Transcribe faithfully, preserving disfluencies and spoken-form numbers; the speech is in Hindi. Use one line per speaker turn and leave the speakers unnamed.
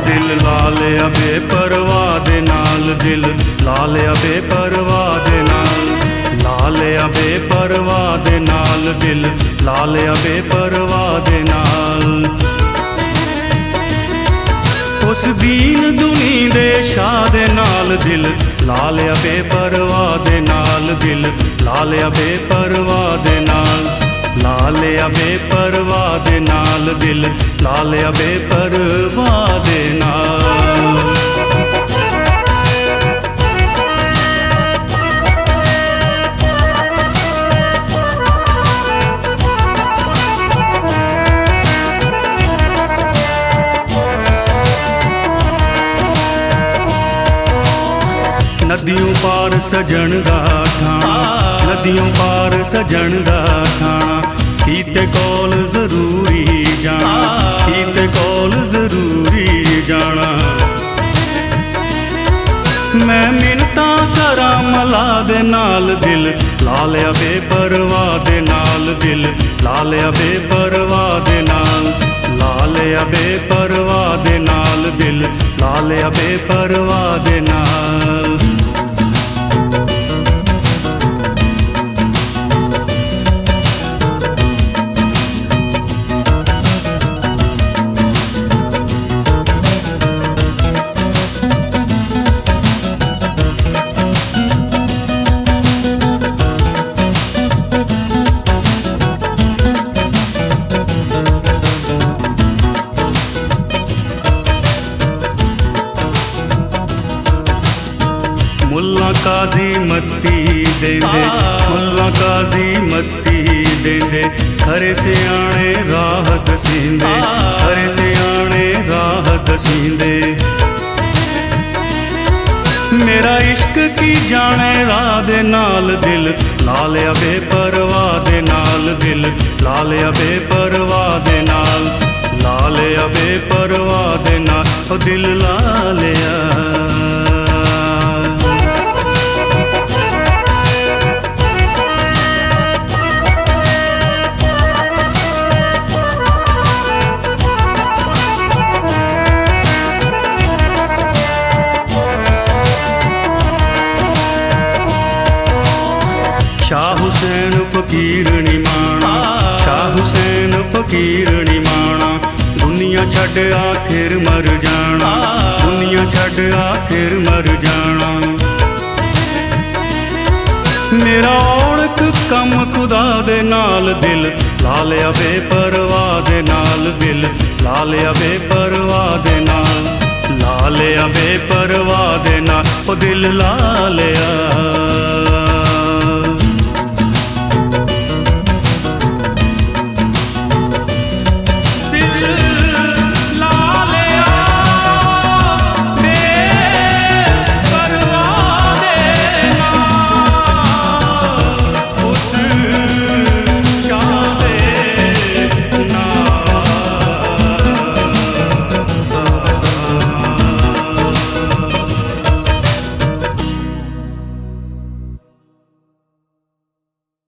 दिल ला लिया बेपरवाह दे नाल, दिल ला लिया बेपरवाह दे नाल, ला लिया बेपरवाह दे नाल, दिल ला लिया बेपरवाह दे नाल। उस दीन दुनी दे शाह दे नाल दिल ला लिया बेपरवाह दे नाल, दिल ला लिया बेपरवाह दे नाल, ला लिया बेपरवाह दे नाल, दिल ला लिया बेपरवाह दे नाल। नदियों पार सजन दा ठाणा, नदियों पार सजन दा ठाणा, कीते कोल जरूरी जाना, कीते कोल जरूरी जाना। मैं मिन्नतां करां मला दे नाल, दिल ला लिया बेपरवाह दे नाल, दिल ला लिया बेपरवाह दे नाल, ला लिया बेपरवाह दे नाल, दिल ला लिया बेपरवाह दे नाल। मुल्ला काजी मत्ती देंदे, मुल्ला काजी मत्ती देंदे, खरे सियाणे राह दसींदे, खरे सियाणे राह दसींदे। मेरा इश्क की जाने राह दे नाल, दिल ला लिया बेपरवाह दे नाल, दिल ला लिया बेपरवाह दे नाल, ला लिया बेपरवाह दे नाल, ओ दिल ला लिया। शाह हुसैन फकीर निमाना, शाह हुसैन फकीर निमाना, दुनिया छड़ आखिर मर जाना, दुनिया छड़ आखिर मर जाना। मेरा औड़क कम खुदा दे नाल, दिल ला लिया बेपरवाह दे नाल, दिल ला लिया बेपरवाह दे नाल, ला लिया बेपरवाह दे नाल, ओ दिल ला लिया।